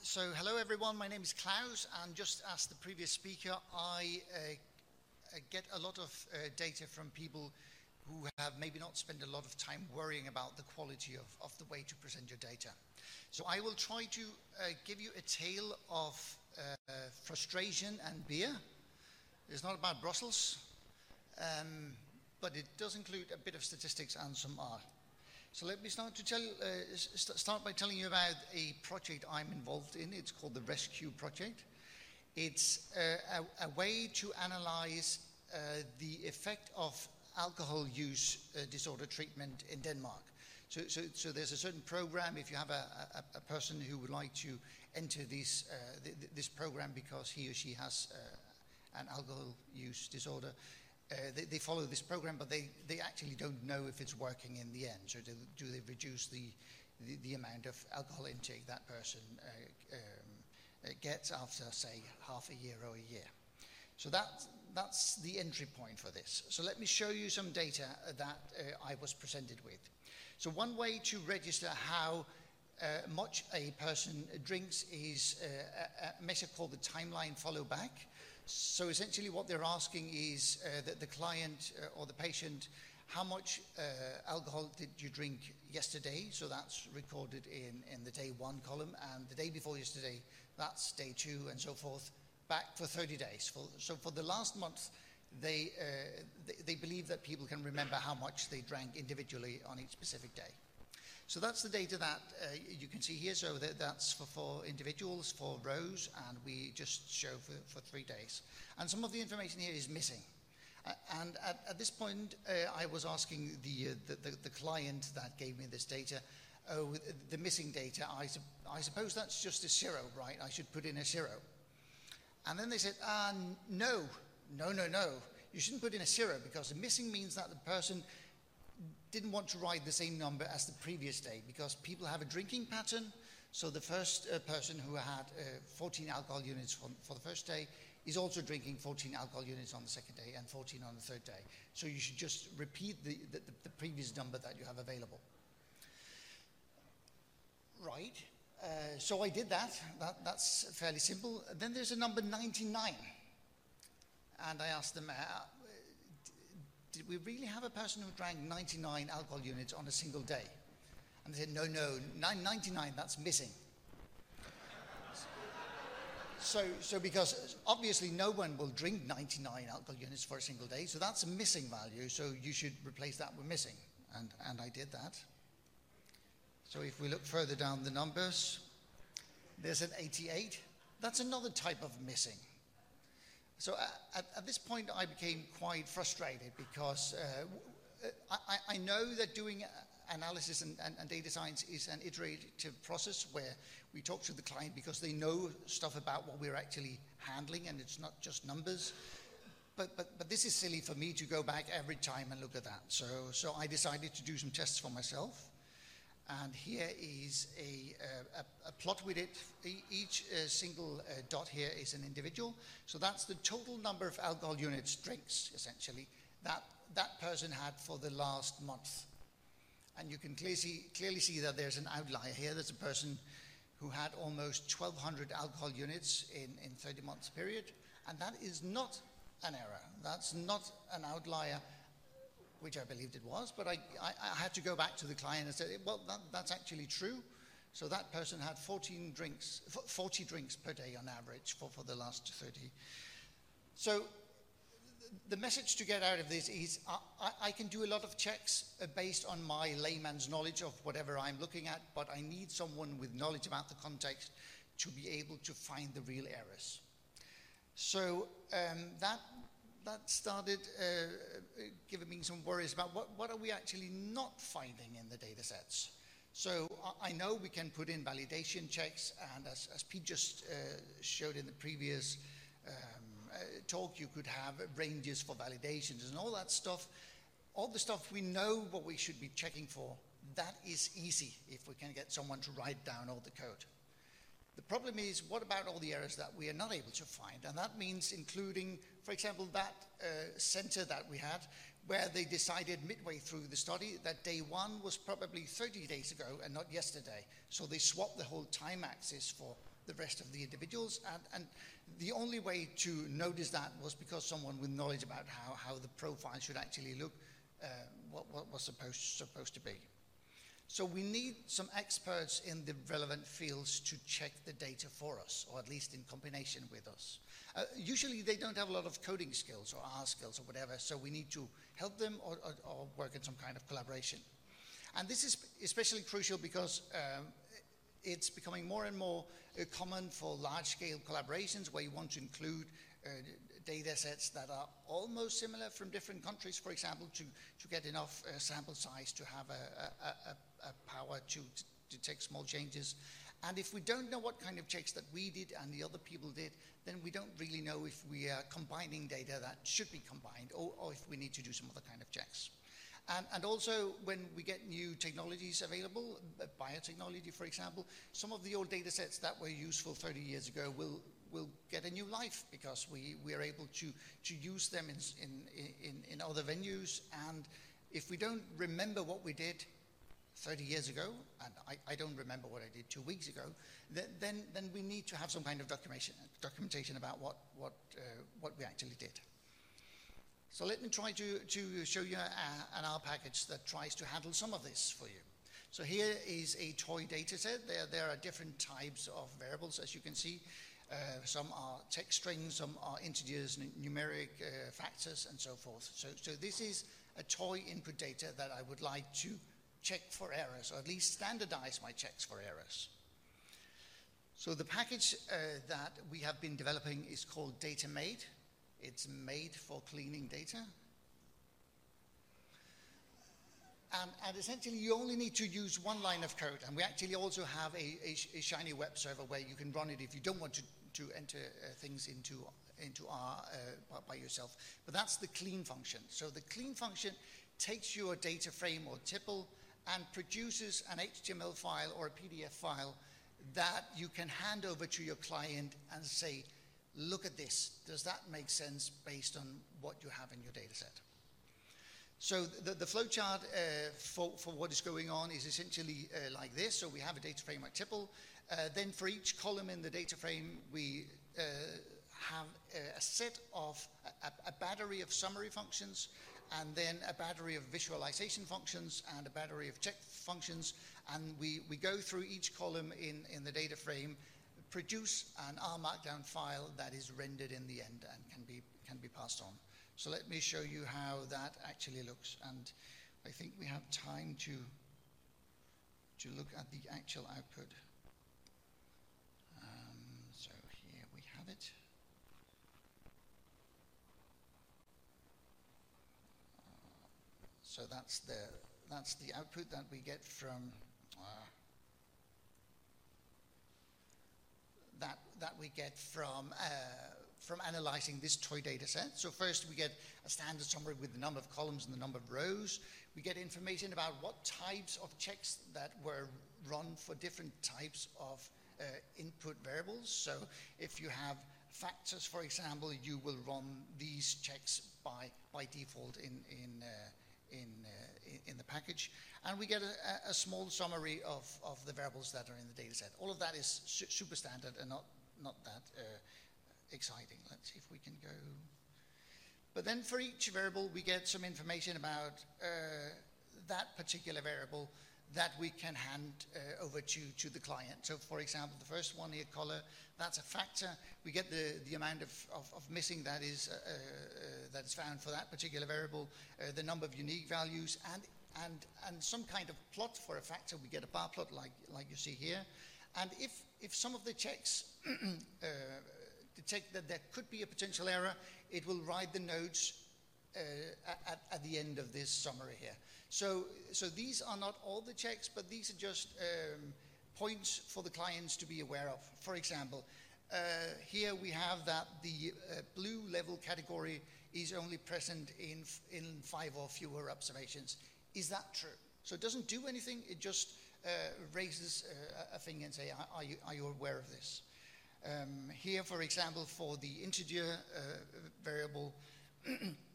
So hello everyone, my name is Klaus, and just as the previous speaker, I get a lot of data from people who have maybe not spent a lot of time worrying about the quality of the way to present your data. So I will try to give you a tale of frustration and beer. It's not about Brussels, but it does include a bit of statistics and some art. So let me start by telling you about a project I'm involved in. It's called the Rescue Project. It's a way to analyze the effect of alcohol use disorder treatment in Denmark. So there's a certain program. If you have a person who would like to enter this program because he or she has an alcohol use disorder, they follow this program, but they actually don't know if it's working in the end. So do they reduce the amount of alcohol intake that person gets after, say, half a year or a year? So that's the entry point for this. So let me show you some data that I was presented with. So one way to register how much a person drinks is a measure called the timeline follow back. So essentially what they're asking is that the client or the patient, how much alcohol did you drink yesterday? So that's recorded in the day 1 column, and the day before yesterday, that's day 2, and so forth, back for 30 days. So for the last month, they believe that people can remember how much they drank individually on each specific day. So that's the data that you can see here. So that's for individuals, for rows, and we just show for 3 days. And some of the information here is missing. And at this point, I was asking the client that gave me this data, the missing data, I suppose that's just a 0, right? I should put in a 0. And then they said, no. You shouldn't put in a 0, because the missing means that the person didn't want to write the same number as the previous day, because people have a drinking pattern. So the first person who had 14 alcohol units for the first day is also drinking 14 alcohol units on the second day and 14 on the third day. So you should just repeat the previous number that you have available. Right, so I did that. That's fairly simple. Then there's a number 99. And I asked them, did we really have a person who drank 99 alcohol units on a single day? And they said, no, 99, that's missing. So because obviously no one will drink 99 alcohol units for a single day, so that's a missing value, so you should replace that with missing. And I did that. So if we look further down the numbers, there's an 88. That's another type of missing. So at this point, I became quite frustrated, because I know that doing analysis and data science is an iterative process where we talk to the client because they know stuff about what we're actually handling, and it's not just numbers. But this is silly for me to go back every time and look at that. So I decided to do some tests for myself. And here is a plot with it. Each single dot here is an individual. So that's the total number of alcohol units, drinks, essentially, that person had for the last month. And you can clearly see that there's an outlier here. There's a person who had almost 1,200 alcohol units in 30 months period. And that is not an error. That's not an outlier, which I believed it was, but I had to go back to the client and say, well, that's actually true. So that person had 40 drinks per day on average for the last 30. So the message to get out of this is I can do a lot of checks based on my layman's knowledge of whatever I'm looking at, but I need someone with knowledge about the context to be able to find the real errors. So that started giving me some worries about what are we actually not finding in the data sets. So I know we can put in validation checks, and as Pete just showed in the previous talk, you could have ranges for validations and all that stuff. All the stuff we know what we should be checking for, that is easy if we can get someone to write down all the code. The problem is, what about all the errors that we are not able to find? And that means including, for example, that center that we had, where they decided midway through the study that day 1 was probably 30 days ago and not yesterday. So they swapped the whole time axis for the rest of the individuals. And the only way to notice that was because someone with knowledge about how the profile should actually look, what was supposed to be. So we need some experts in the relevant fields to check the data for us, or at least in combination with us. Usually they don't have a lot of coding skills or R skills or whatever, so we need to help them or work in some kind of collaboration. And this is especially crucial because it's becoming more and more common for large-scale collaborations where you want to include data sets that are almost similar from different countries, for example, to get enough sample size to have a power to detect small changes. And if we don't know what kind of checks that we did and the other people did, then we don't really know if we are combining data that should be combined, or if we need to do some other kind of checks. And also, when we get new technologies available, biotechnology, for example, some of the old data sets that were useful 30 years ago will get a new life because we are able to use them in other venues. And if we don't remember what we did 30 years ago, and I don't remember what I did 2 weeks ago, then we need to have some kind of documentation about what we actually did. So let me try to show you an R package that tries to handle some of this for you. So here is a toy data set. There are different types of variables, as you can see. Some are text strings, some are integers, numeric factors, and so forth. So this is a toy input data that I would like to check for errors, or at least standardize my checks for errors. So the package that we have been developing is called DataMade. It's made for cleaning data. And essentially, you only need to use one line of code. And we actually also have a Shiny web server where you can run it if you don't want to enter things into R by yourself. But that's the clean function. So the clean function takes your data frame or tuple and produces an HTML file or a PDF file that you can hand over to your client and say, look at this. Does that make sense based on what you have in your data set? So the flowchart for what is going on is essentially like this. So we have a data frame or tuple. Then for each column in the data frame, we have a set of a battery of summary functions, and then a battery of visualization functions and a battery of check functions. And we go through each column in the data frame, produce an R Markdown file that is rendered in the end and can be passed on. So let me show you how that actually looks. And I think we have time to look at the actual output. So here we have it. So that's the output that we get from that we get from analyzing this toy data set. So first we get a standard summary with the number of columns and the number of rows. We get information about what types of checks that were run for different types of input variables. So if you have factors, for example, you will run these checks by default in the package. And we get a small summary of the variables that are in the data set. All of that is super standard and not that exciting. Let's see if we can go. But then for each variable, we get some information about that particular variable that we can hand over to the client. So for example, the first one here, color, that's a factor. We get the amount of missing that is found for that particular variable, the number of unique values, and some kind of plot for a factor. We get a bar plot like you see here. And if some of the checks detect that there could be a potential error, it will write the nodes at the end of this summary here. So these are not all the checks, but these are just points for the clients to be aware of. For example, here we have that the blue level category is only present in 5 or fewer observations. Is that true? So it doesn't do anything, it just raises a thing and say, are you aware of this? Here, for example, for the integer variable,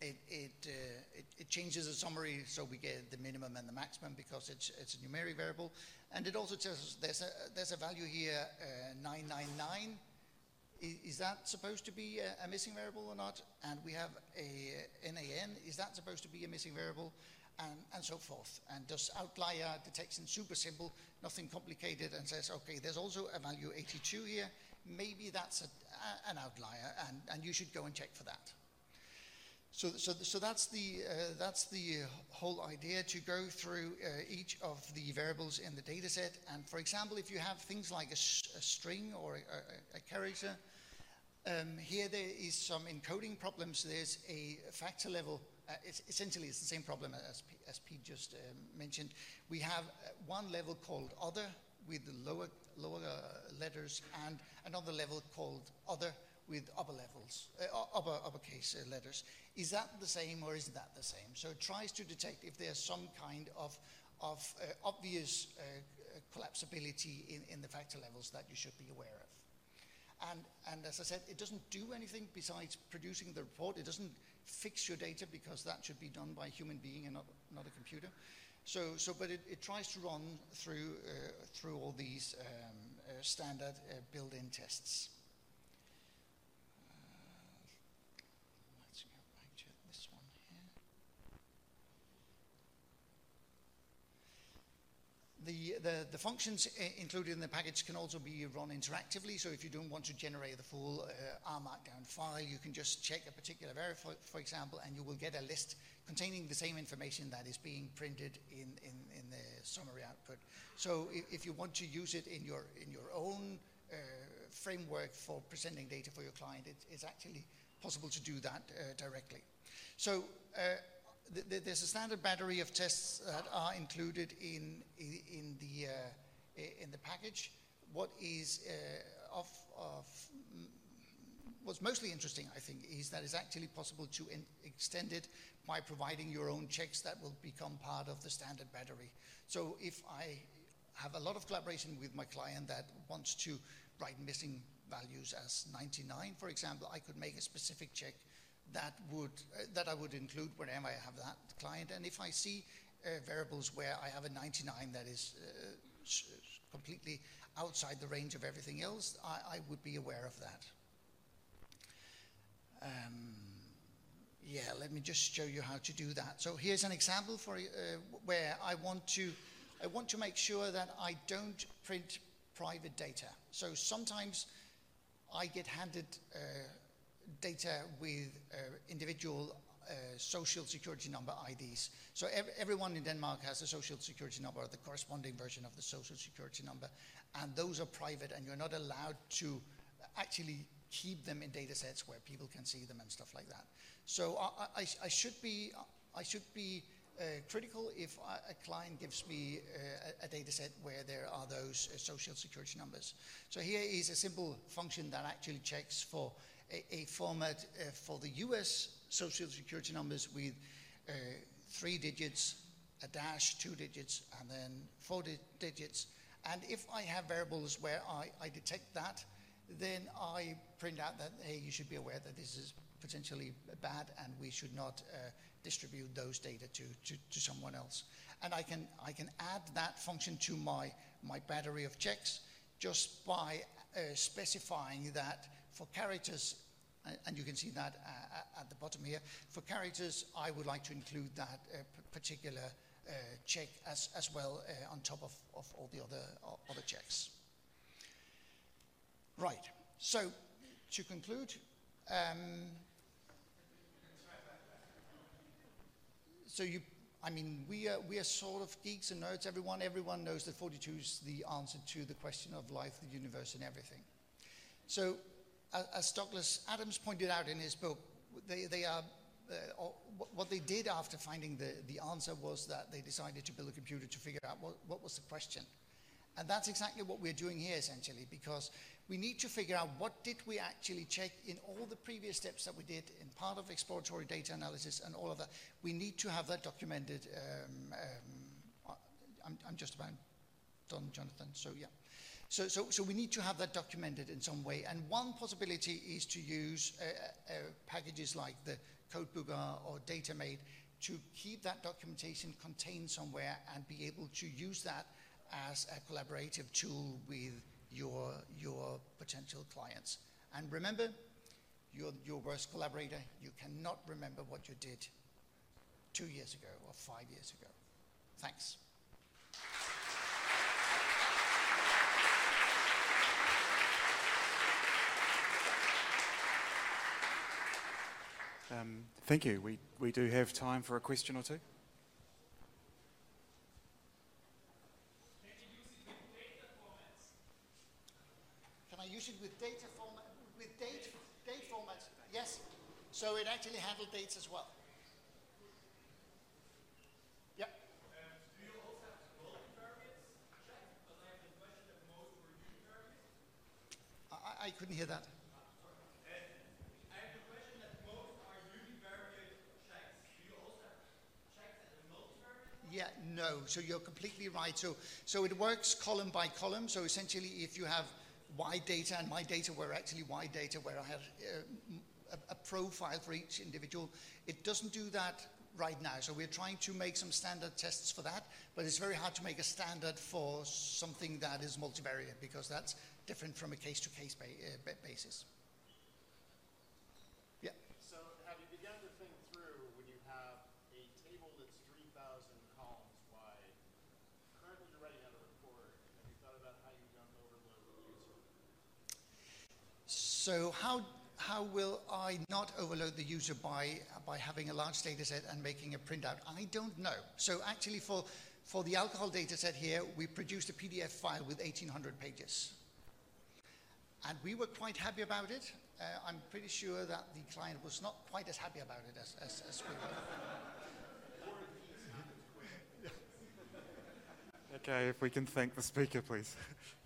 it changes the summary, so we get the minimum and the maximum because it's a numeric variable, and it also tells us there's a value here 999. Is that supposed to be a missing variable or not? And we have a NaN. Is that supposed to be a missing variable? And so forth. And does outlier detection super simple, nothing complicated, and says, okay, there's also a value 82 here. Maybe that's an outlier, and you should go and check for that. So that's the whole idea, to go through each of the variables in the data set. And for example, if you have things like a string or a character, here there is some encoding problems. There's a factor level. Essentially, it's the same problem as Pete just mentioned. We have one level called other with the lower letters, and another level called other with uppercase letters. Is that the same or isn't that the same? So it tries to detect if there's some kind of obvious collapsibility in the factor levels that you should be aware of. And as I said, it doesn't do anything besides producing the report. It doesn't fix your data, because that should be done by a human being and not a computer. But it tries to run through all these standard built-in tests. Let's go back to this one here. The functions included in the package can also be run interactively. So if you don't want to generate the full R Markdown file, you can just check a particular variable, for example, and you will get a list containing the same information that is being printed in the summary output. So if you want to use it in your own framework for presenting data for your client, it's actually possible to do that directly. So there's a standard battery of tests that are included in the package. What is what's mostly interesting, I think, is that it's actually possible to extend it by providing your own checks that will become part of the standard battery. So if I have a lot of collaboration with my client that wants to write missing values as 99, for example, I could make a specific check that I would include whenever I have that client. And if I see variables where I have a 99 that is completely outside the range of everything else, I would be aware of that. Let me just show you how to do that. So here's an example for where I want to make sure that I don't print private data. So sometimes I get handed data with individual social security number IDs. So everyone in Denmark has a social security number, or the corresponding version of the social security number, and those are private, and you're not allowed to actually keep them in data sets where people can see them and stuff like that. So I should be critical if a client gives me a data set where there are those social security numbers. So here is a simple function that actually checks for a format for the US social security numbers with 3 digits, a dash, 2 digits, and then 4 digits. And if I have variables where I detect that, then I print out that, hey, you should be aware that this is potentially bad and we should not distribute those data to someone else. And I can add that function to my battery of checks just by specifying that for characters, and you can see that at the bottom here, for characters I would like to include that particular check as well on top of all the other checks. Right, so to conclude, we are sort of geeks and nerds. Everyone knows that 42 is the answer to the question of life, the universe, and everything. So, as Douglas Adams pointed out in his book, what they did after finding the answer was that they decided to build a computer to figure out what was the question. And that's exactly what we're doing here, essentially, because we need to figure out what did we actually check in all the previous steps that we did in part of exploratory data analysis and all of that. We need to have that documented. I'm just about done, Jonathan, so yeah. So we need to have that documented in some way. And one possibility is to use packages like the Codebugger or Datamate to keep that documentation contained somewhere and be able to use that as a collaborative tool with your potential clients. And remember, you're your worst collaborator. You cannot remember what you did 2 years ago or 5 years ago. Thanks. Thank you. We do have time for a question or two. Can I use it with data format? With date formats? Yes. So it actually handled dates as well. Yeah. Do you also have multivariates checked? Because I have the impression that most were univariate. I couldn't hear that. Yeah, no. So you're completely right. So it works column by column. So essentially, if you have wide data, and my data were actually wide data where I had a profile for each individual, it doesn't do that right now. So we're trying to make some standard tests for that, but it's very hard to make a standard for something that is multivariate because that's different from a case-to-case basis. Yeah. So have you begun to think through when you have a table that's 3,000 columns wide, currently you're writing out a report, have you thought about how you don't overload the user? So how will I not overload the user by having a large data set and making a printout? I don't know. So actually for the alcohol data set here, we produced a PDF file with 1,800 pages. And we were quite happy about it. I'm pretty sure that the client was not quite as happy about it as we were. Okay, if we can thank the speaker, please.